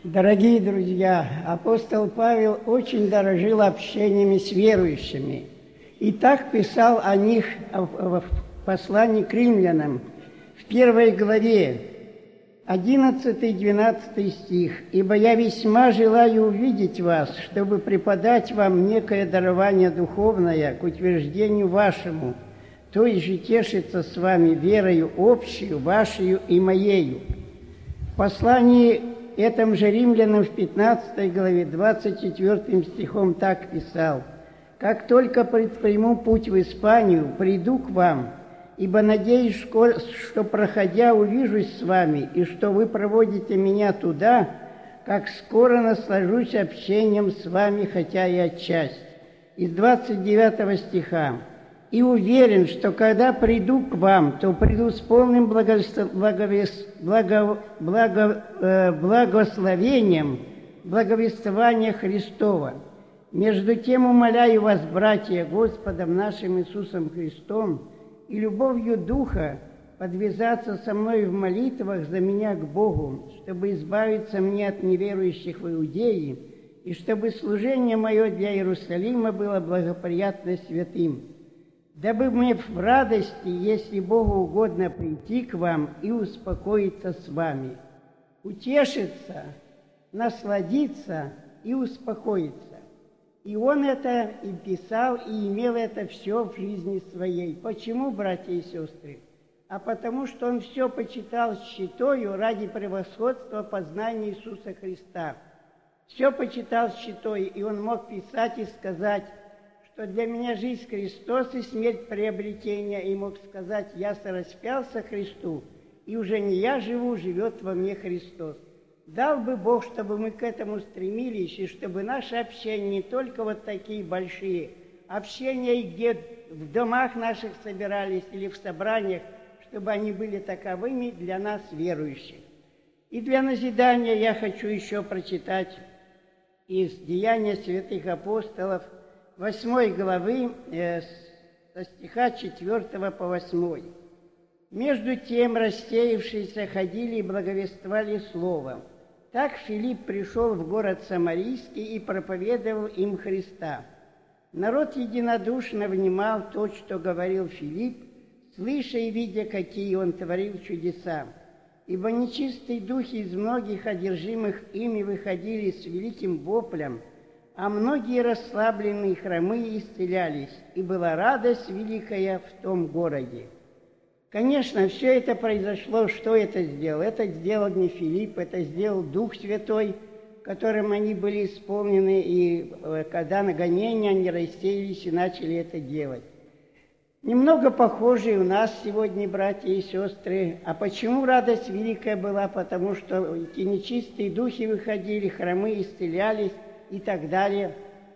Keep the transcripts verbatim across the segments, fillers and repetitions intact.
Дорогие друзья, апостол Павел очень дорожил общениями с верующими. И так писал о них в послании к римлянам в первой главе, одиннадцатый-двенадцатый стих. «Ибо я весьма желаю увидеть вас, чтобы преподать вам некое дарование духовное к утверждению вашему, то есть же тешится с вами верою общую, вашею и моею». В послании этом же римлянам в пятнадцатой главе, двадцать четвёртым стихом так писал: «Как только предприму путь в Испанию, приду к вам, ибо надеюсь, что, проходя, увижусь с вами, и что вы проводите меня туда, как скоро наслажусь общением с вами, хотя и отчасти». Из двадцать девятого стиха: «И уверен, что когда приду к вам, то приду с полным благовес... Благовес... Благо... Благо... э... благословением благовествования Христова. Между тем умоляю вас, братья, Господом нашим Иисусом Христом и любовью Духа подвязаться со мной в молитвах за меня к Богу, чтобы избавиться мне от неверующих в Иудее, и чтобы служение мое для Иерусалима было благоприятно святым, дабы мне в радости, если Богу угодно, прийти к вам и успокоиться с вами». Утешиться, насладиться и успокоиться. И он это и писал, и имел это все в жизни своей. Почему, братья и сестры? А потому что он все почитал щитою ради превосходства познания Иисуса Христа. Все почитал щитою, и он мог писать и сказать, что для меня жизнь Христос и смерть приобретения, и мог сказать: «Я сораспялся Христу, и уже не я живу, живет во мне Христос». Дал бы Бог, чтобы мы к этому стремились, и чтобы наши общения не только вот такие большие, общения, где в домах наших собирались или в собраниях, чтобы они были таковыми для нас, верующих. И для назидания я хочу еще прочитать из Деяния святых апостолов, восьмой главы, э, со стиха четвёртого по восьмой. «Между тем рассеявшиеся ходили и благовествовали словом. Так Филипп пришел в город Самарийский и проповедовал им Христа. Народ единодушно внимал то, что говорил Филипп, слыша и видя, какие он творил чудеса. Ибо нечистые духи из многих одержимых ими выходили с великим воплем, а многие расслабленные хромые исцелялись, и была радость великая в том городе». Конечно, все это произошло, что это сделал? Это сделал не Филипп, это сделал Дух Святой, которым они были исполнены, и когда на гонения они рассеялись и начали это делать. Немного похожие у нас сегодня, братья и сестры. А почему радость великая была? Потому что эти нечистые духи выходили, хромые исцелялись и так далее.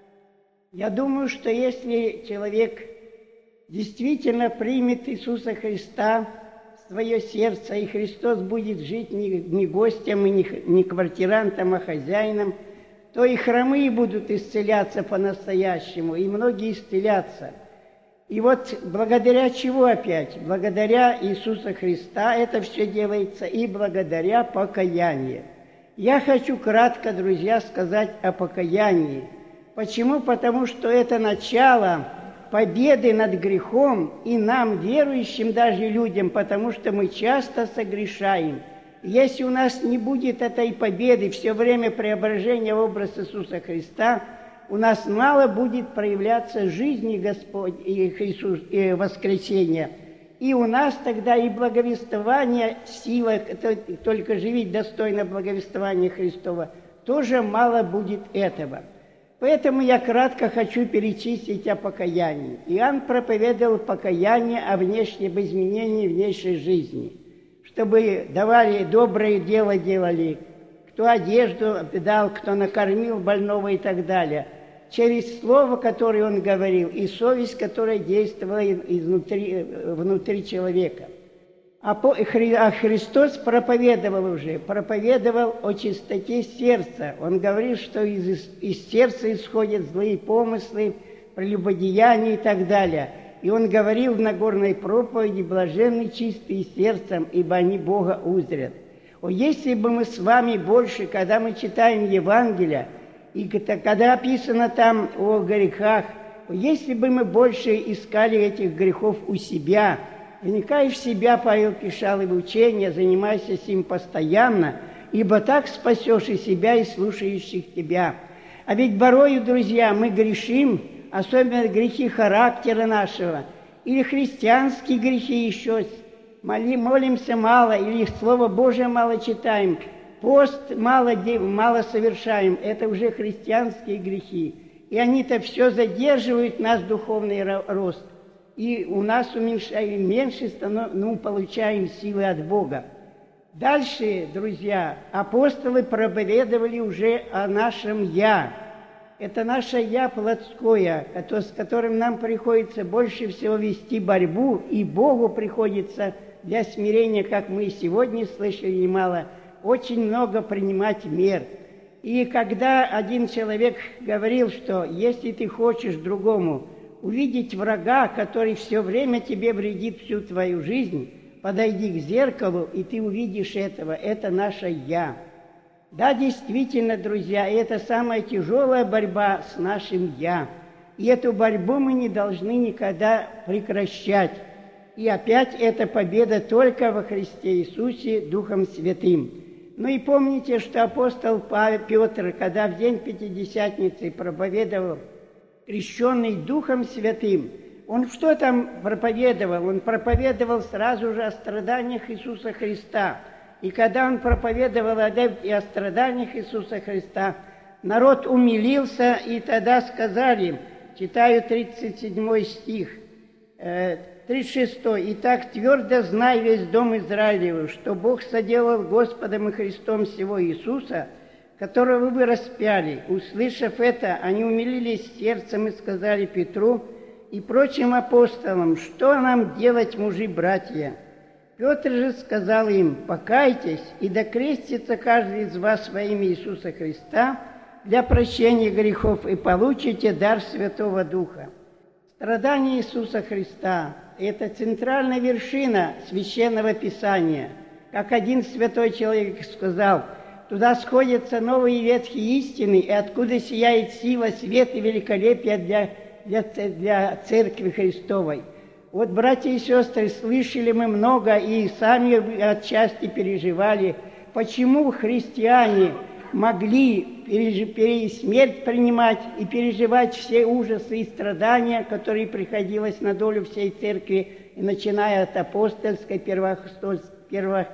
Я думаю, что если человек действительно примет Иисуса Христа в свое сердце, и Христос будет жить не, не гостем и не, не квартирантом, а хозяином, то и хромые будут исцеляться по-настоящему, и многие исцелятся. И вот благодаря чего опять? Благодаря Иисуса Христа это все делается, и благодаря покаянию. Я хочу кратко, друзья, сказать о покаянии. Почему? Потому что это начало победы над грехом и нам, верующим даже людям, потому что мы часто согрешаем. Если у нас не будет этой победы, все время преображения в образ Иисуса Христа, у нас мало будет проявляться жизни Господь и Иисус, и воскресения. И у нас тогда и благовествование, сила, только живить достойно благовествования Христова, тоже мало будет этого. Поэтому я кратко хочу перечислить о покаянии. Иоанн проповедовал покаяние о внешнем изменении внешней жизни, чтобы давали доброе дело делали, кто одежду дал, кто накормил больного и так далее, через слово, которое он говорил, и совесть, которая действовала изнутри, внутри человека. А Христос проповедовал уже, проповедовал о чистоте сердца. Он говорил, что из, из сердца исходят злые помыслы, прелюбодеяния и так далее. И он говорил в Нагорной проповеди: «Блаженны чистые сердцем, ибо они Бога узрят». О, если бы мы с вами больше, когда мы читаем Евангелие, и когда описано там о грехах, если бы мы больше искали этих грехов у себя, вникай в себя, Павел писал, и в учение, занимайся с ним постоянно, ибо так спасешь и себя, и слушающих тебя. А ведь порою, друзья, мы грешим, особенно грехи характера нашего, или христианские грехи еще, Моли, молимся мало, или Слово Божие мало читаем, пост мало, мало совершаем, это уже христианские грехи. И они-то все задерживают наш духовный рост. И у нас уменьшаем, меньше станов, ну, получаем силы от Бога. Дальше, друзья, апостолы проповедовали уже о нашем «я». Это наше «я» плотское, с которым нам приходится больше всего вести борьбу, и Богу приходится для смирения, как мы сегодня слышали немало, очень много принимать мер. И когда один человек говорил, что если ты хочешь другому увидеть врага, который все время тебе вредит всю твою жизнь, подойди к зеркалу, и ты увидишь этого. Это наше «я». Да, действительно, друзья, это самая тяжелая борьба с нашим «я». И эту борьбу мы не должны никогда прекращать. И опять эта победа только во Христе Иисусе Духом Святым. Ну и помните, что апостол Павел, Петр, когда в день Пятидесятницы проповедовал, крещенный Духом Святым, он что там проповедовал? Он проповедовал сразу же о страданиях Иисуса Христа. И когда он проповедовал о страданиях Иисуса Христа, народ умилился, и тогда сказали, читаю тридцать седьмой стих, тридцать шестой. «Итак, твердо знай весь дом Израилев, что Бог соделал Господом и Христом сего Иисуса, которого вы распяли». Услышав это, они умилились сердцем и сказали Петру и прочим апостолам, что нам делать, мужи-братья? Петр же сказал им, покайтесь, и докрестится каждый из вас во имя Иисуса Христа для прощения грехов, и получите дар Святого Духа. Страдания Иисуса Христа – это центральная вершина Священного Писания. Как один святой человек сказал, туда сходятся новые ветхие истины, и откуда сияет сила, свет и великолепие для, для, для Церкви Христовой. Вот, братья и сестры, слышали мы много и сами отчасти переживали, почему христиане могли переж... смерть принимать и переживать все ужасы и страдания, которые приходилось на долю всей церкви, и начиная от апостольской, перво...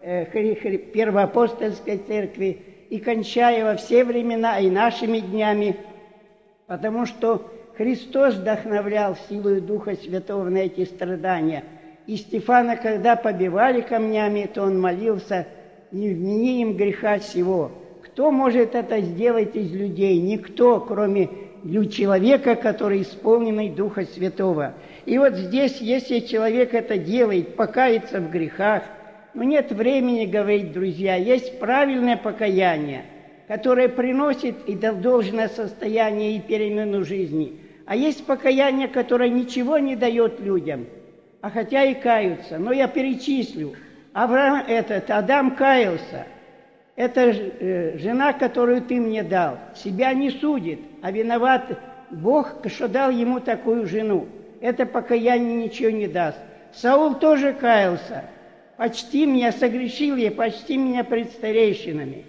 первоапостольской церкви, и кончая во все времена и нашими днями, потому что Христос вдохновлял силою Духа Святого на эти страдания. И Стефана, когда побивали камнями, то он молился, не вмени им греха сего. Кто может это сделать из людей? Никто, кроме человека, который исполненный Духа Святого. И вот здесь, если человек это делает, покаяться в грехах, но нет времени говорить, друзья, есть правильное покаяние, которое приносит и должное состояние и перемену жизни. А есть покаяние, которое ничего не дает людям, а хотя и каются. Но я перечислю. Авраам этот, Адам каялся. Это жена, которую ты мне дал, себя не судит, а виноват Бог, что дал ему такую жену. Это покаяние ничего не даст. Саул тоже каялся. Почти меня, согрешил я, почти меня пред старейшинами.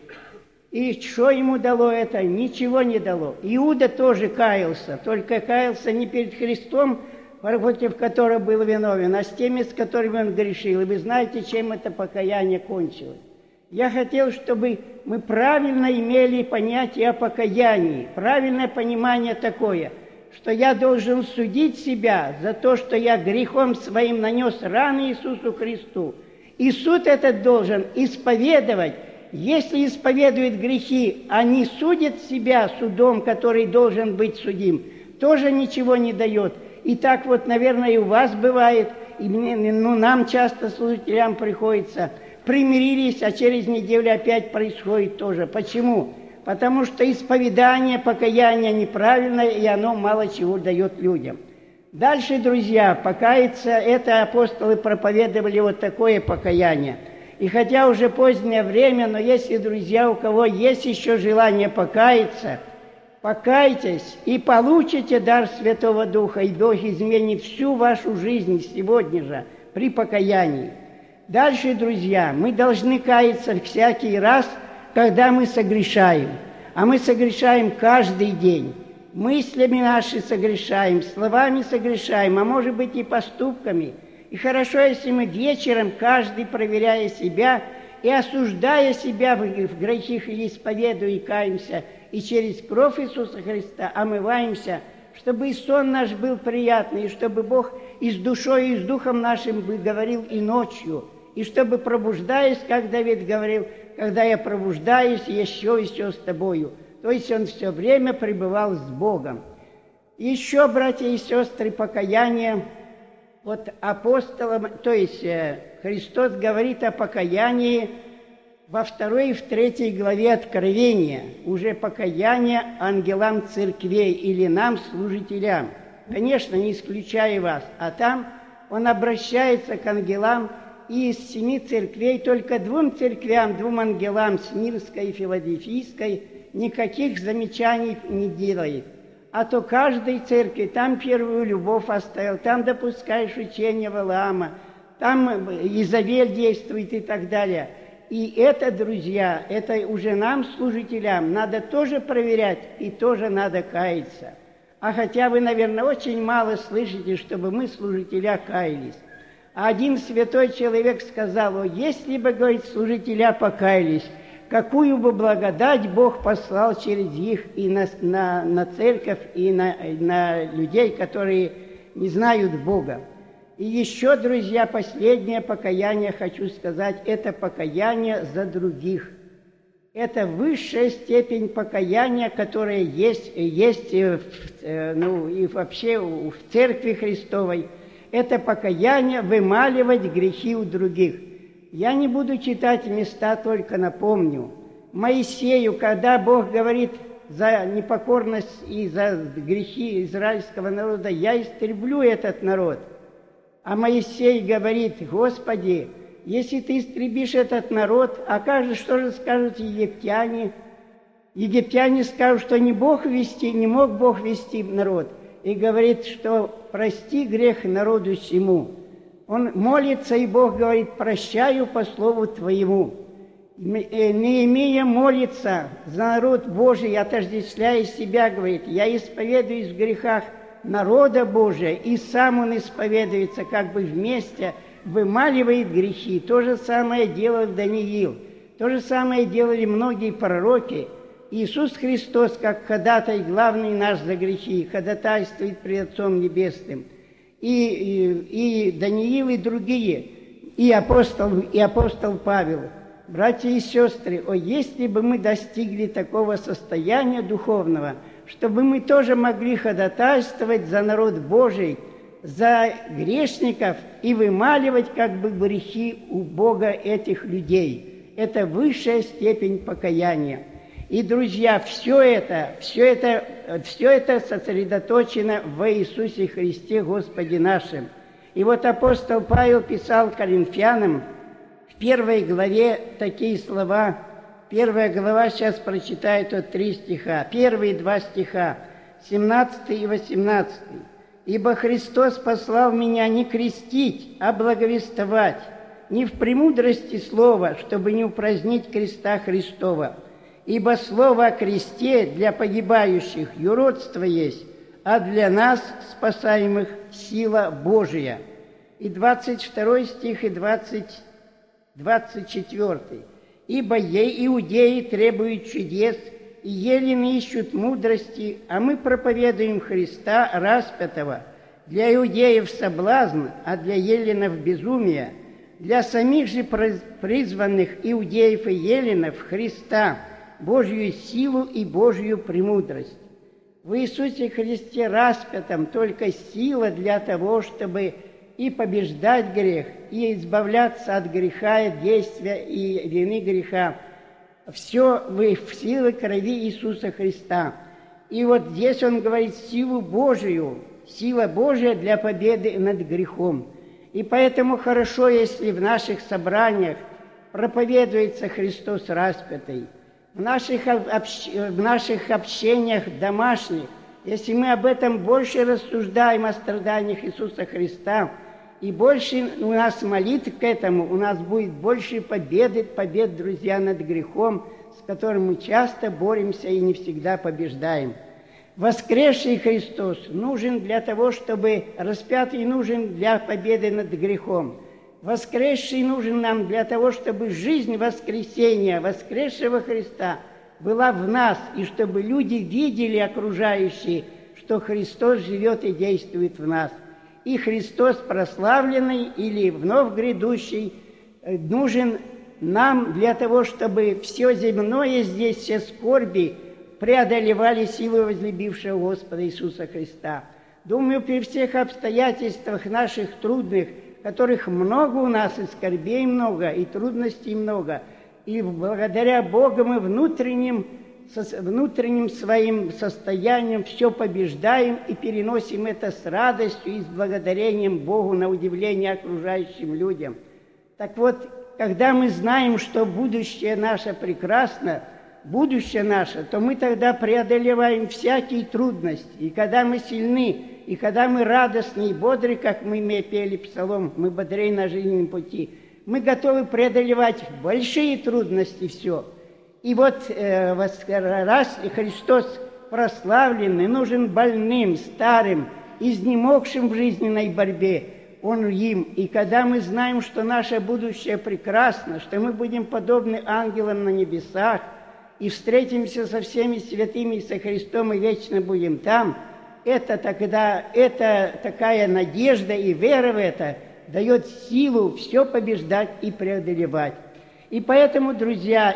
И что ему дало это? Ничего не дало. Иуда тоже каялся, только каялся не перед Христом, против которого был виновен, а с теми, с которыми он грешил. И вы знаете, чем это покаяние кончилось. Я хотел, чтобы мы правильно имели понятие о покаянии, правильное понимание такое, что я должен судить себя за то, что я грехом своим нанес раны Иисусу Христу. И суд этот должен исповедовать. Если исповедует грехи, а не судит себя судом, который должен быть судим, тоже ничего не дает. И так вот, наверное, и у вас бывает, и мне, ну, нам часто, служителям, приходится, примирились, а через неделю опять происходит тоже. Почему? Потому что исповедание, покаяние неправильное, и оно мало чего дает людям. Дальше, друзья, покаяться, это апостолы проповедовали вот такое покаяние. И хотя уже позднее время, но если, друзья, у кого есть еще желание покаяться, покайтесь и получите дар Святого Духа, и Бог изменит всю вашу жизнь сегодня же при покаянии. Дальше, друзья, мы должны каяться всякий раз, когда мы согрешаем. А мы согрешаем каждый день. Мыслями наши согрешаем, словами согрешаем, а может быть и поступками. И хорошо, если мы вечером, каждый проверяя себя и осуждая себя в грехах или исповедуя и каемся, и через кровь Иисуса Христа омываемся, чтобы и сон наш был приятный, и чтобы Бог и с душой, и с духом нашим говорил и ночью, и чтобы, пробуждаясь, как Давид говорил, когда я пробуждаюсь, еще и все с тобою. То есть он все время пребывал с Богом. Еще, братья и сестры, покаяние от апостолам, то есть Христос говорит о покаянии во второй и в третьей главе Откровения, уже покаяние ангелам церквей или нам, служителям. Конечно, не исключая вас, а там он обращается к ангелам, и из семи церквей только двум церквям, двум ангелам, Смирской и Филадельфийской, никаких замечаний не делает. А то каждой церкви там первую любовь оставил, там допускаешь учение Валаама, там Изавель действует и так далее. И это, друзья, это уже нам, служителям, надо тоже проверять и тоже надо каяться. А хотя вы, наверное, очень мало слышите, чтобы мы, служителя, каялись. А один святой человек сказал: о, если бы, говорит, служителя покаялись, какую бы благодать Бог послал через них и на, на, на церковь, и на, на людей, которые не знают Бога. И еще, друзья, последнее покаяние, хочу сказать, это покаяние за других. Это высшая степень покаяния, которая есть, есть в, ну, и вообще в Церкви Христовой. Это покаяние вымаливать грехи у других. Я не буду читать места, только напомню. Моисею, когда Бог говорит за непокорность и за грехи израильского народа, я истреблю этот народ. А Моисей говорит: Господи, если ты истребишь этот народ, а как же, что же скажут египтяне? Египтяне скажут, что не Бог вести, не мог Бог вести народ. И говорит, что прости грех народу сему. Он молится, и Бог говорит: прощаю по слову Твоему. Неемия молится за народ Божий, отождествляя себя, говорит: я исповедуюсь в грехах народа Божия, и сам он исповедуется, как бы вместе вымаливает грехи. То же самое делал Даниил, то же самое делали многие пророки. Иисус Христос, как ходатай главный наш за грехи, ходатайствует пред Отцом Небесным. И, и, и Даниил, и другие, и апостол, и апостол Павел. Братья и сестры, о, если бы мы достигли такого состояния духовного, чтобы мы тоже могли ходатайствовать за народ Божий, за грешников и вымаливать как бы грехи у Бога этих людей. Это высшая степень покаяния. И, друзья, все это, все это, все это сосредоточено в Иисусе Христе, Господе нашим. И вот апостол Павел писал Коринфянам в первой главе такие слова. Первая глава, сейчас прочитаю тут три стиха. Первые два стиха, семнадцатый и восемнадцатый. «Ибо Христос послал меня не крестить, а благовествовать, не в премудрости слова, чтобы не упразднить креста Христова. Ибо слово о кресте для погибающих юродство есть, а для нас, спасаемых, сила Божия». И двадцать второй стих, и двадцать, двадцать четвёртый. «Ибо ей иудеи требуют чудес, и елены ищут мудрости, а мы проповедуем Христа распятого. Для иудеев соблазн, а для еленов безумие. Для самих же призванных иудеев и еленов Христа, Божью силу и Божью премудрость». В Иисусе Христе распятом только сила для того, чтобы и побеждать грех, и избавляться от греха, от действия и вины греха. Все в силе крови Иисуса Христа. И вот здесь он говорит силу Божию, сила Божия для победы над грехом. И поэтому хорошо, если в наших собраниях проповедуется Христос распятый. В наших, общ... в наших общениях домашних, если мы об этом больше рассуждаем, о страданиях Иисуса Христа, и больше у нас молитв к этому, у нас будет больше победы, побед, друзья, над грехом, с которым мы часто боремся и не всегда побеждаем. Воскресший Христос нужен для того, чтобы... Распятый нужен для победы над грехом. Воскресший нужен нам для того, чтобы жизнь воскресения, воскресшего Христа была в нас, и чтобы люди видели, окружающие, что Христос живет и действует в нас. И Христос прославленный или вновь грядущий нужен нам для того, чтобы все земное здесь, все скорби преодолевали силу возлюбившего Господа Иисуса Христа. Думаю, при всех обстоятельствах наших трудных, которых много у нас, и скорбей много, и трудностей много, и благодаря Богу мы внутренним, внутренним своим состоянием все побеждаем и переносим это с радостью и с благодарением Богу на удивление окружающим людям. Так вот, когда мы знаем, что будущее наше прекрасно, будущее наше, то мы тогда преодолеваем всякие трудности. И когда мы сильны, и когда мы радостны и бодры, как мы пели псалом, мы бодрей на жизненном пути, мы готовы преодолевать большие трудности все. И вот э, раз Христос прославленный нужен больным, старым, изнемогшим в жизненной борьбе, Он им. И когда мы знаем, что наше будущее прекрасно, что мы будем подобны ангелам на небесах, и встретимся со всеми святыми и со Христом, и вечно будем там, это тогда, это такая надежда и вера в это дает силу все побеждать и преодолевать. И поэтому, друзья,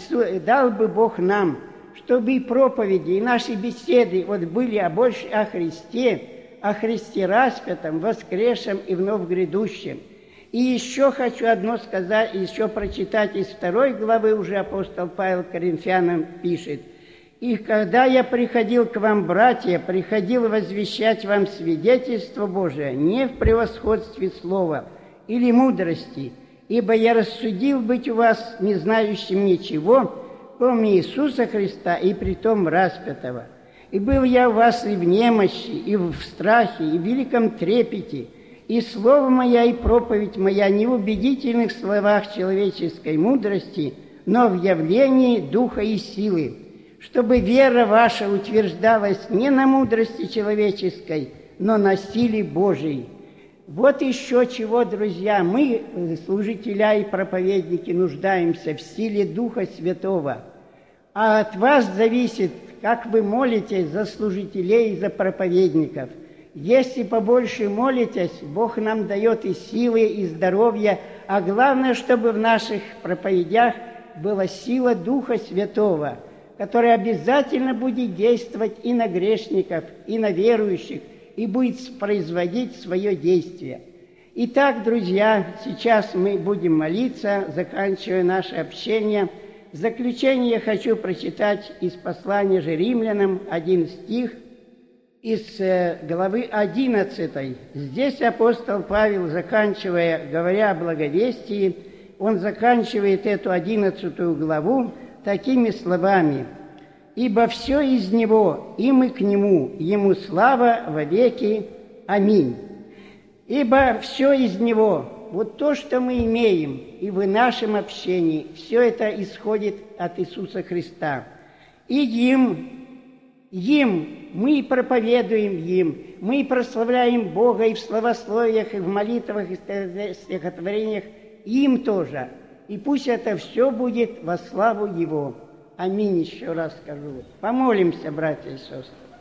дал бы Бог нам, чтобы и проповеди, и наши беседы вот были а больше о Христе, о Христе распятом, воскресшем и вновь грядущем. И еще хочу одно сказать, еще прочитать из второй главы, уже апостол Павел Коринфянам пишет. «И когда я приходил к вам, братья, приходил возвещать вам свидетельство Божие не в превосходстве слова или мудрости, ибо я рассудил быть у вас не знающим ничего, кроме Иисуса Христа и притом распятого. И был я у вас и в немощи, и в страхе, и в великом трепете, и слово моя, и проповедь моя не в убедительных словах человеческой мудрости, но в явлении духа и силы, чтобы вера ваша утверждалась не на мудрости человеческой, но на силе Божией». Вот еще чего, друзья, мы, служителя и проповедники, нуждаемся в силе Духа Святого. А от вас зависит, как вы молитесь за служителей и за проповедников. Если побольше молитесь, Бог нам дает и силы, и здоровье, а главное, чтобы в наших проповедях была сила Духа Святого, которая обязательно будет действовать и на грешников, и на верующих, и будет производить свое действие. Итак, друзья, сейчас мы будем молиться, заканчивая наше общение. В заключение я хочу прочитать из послания же Римлянам один стих из главы одиннадцатой. Здесь апостол Павел, заканчивая, говоря о благовестии, он заканчивает эту одиннадцатую главу такими словами: «Ибо все из Него, и мы к Нему, Ему слава во веки. Аминь». Ибо все из Него, вот то, что мы имеем, и в нашем общении, все это исходит от Иисуса Христа. И им, им, мы проповедуем им, мы прославляем Бога и в словословиях, и в молитвах, и в стихотворениях, им тоже. И пусть это все будет во славу Его. Аминь, еще раз скажу. Помолимся, братья и сестры.